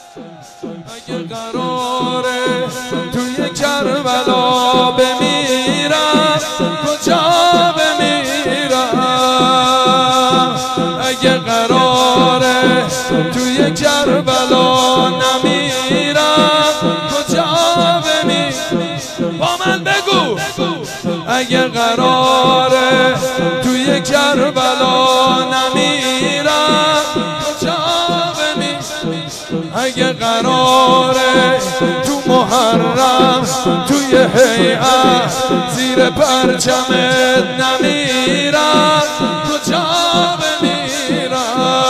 اگه قراره توی کربلا بمیرم کجا بمیرم؟ اگه قراره توی کربلا نمیرم کجا بمیرم؟ با من بگو اگه قراره توی کربلا نمیرم کجا بمیرم؟ اگه قراره تو محرم توی هیئت زیر پرچمت نمیرم کجا بمیرم؟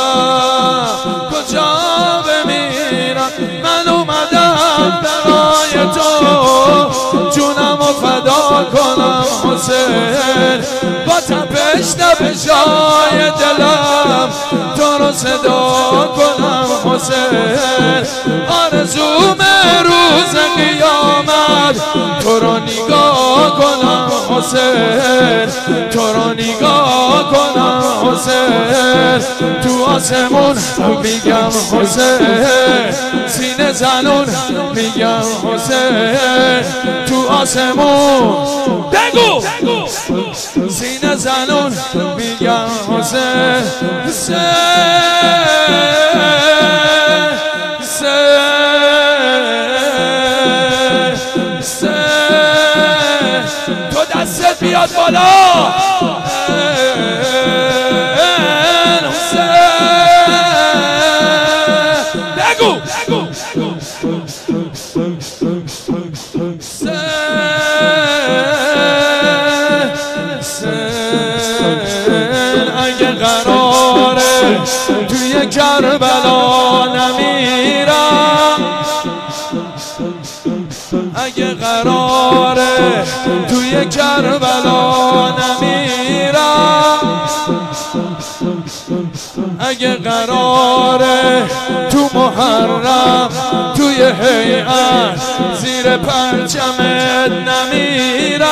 کجا بمیرم؟ من اومدم برای تو جونم و فدا کنم حسین، با تپش تپشای دلم تو رو صدا کنم حسین. آرزوم روز قیامت تو رو نگاه کنم حسین، تو رو نگاه کنم حسین. تو آسمون میگم حسین، سینه زنون میگم حسین. تو آسمون بگو سینه زنون میگم حسین. تو دستت بیاد بالا بگو اگه قراره توی کربلا نمیرم، اگه قراره توی کربلا نمیرم، اگه قراره تو محرم توی هیئت زیر پرچمت نمیرم.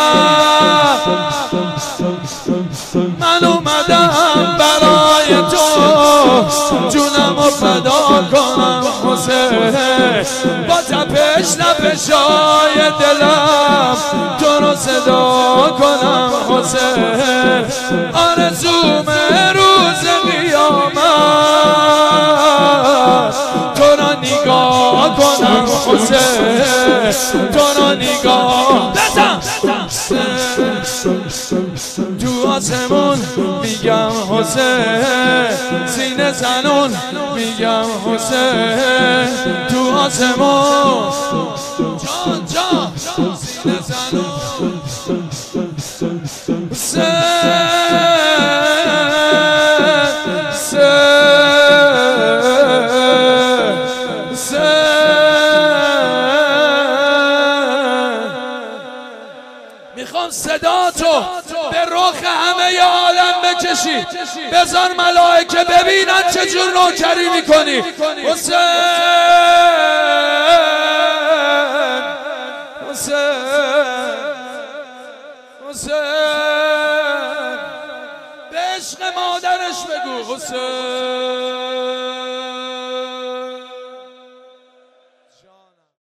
من اومدم برای تو جونم و فدا کنم حسین، با تپش تپشای دلم تو رو صدا کنم حسین. آرزوم روز قیامت تو رو نگاه کنم حسین، تو رو نگاه بزن تو آسمون میگم حسین، سینه زنون میگم حسین. تو آسمون جان جان سینه زنون حسین. میخوام صدا تو به رخ همه عالم بکشی، بذار ملائکه ببینن چجور نوکری میکنی حسین. حسین حسین به عشق مادرش بگو حسین.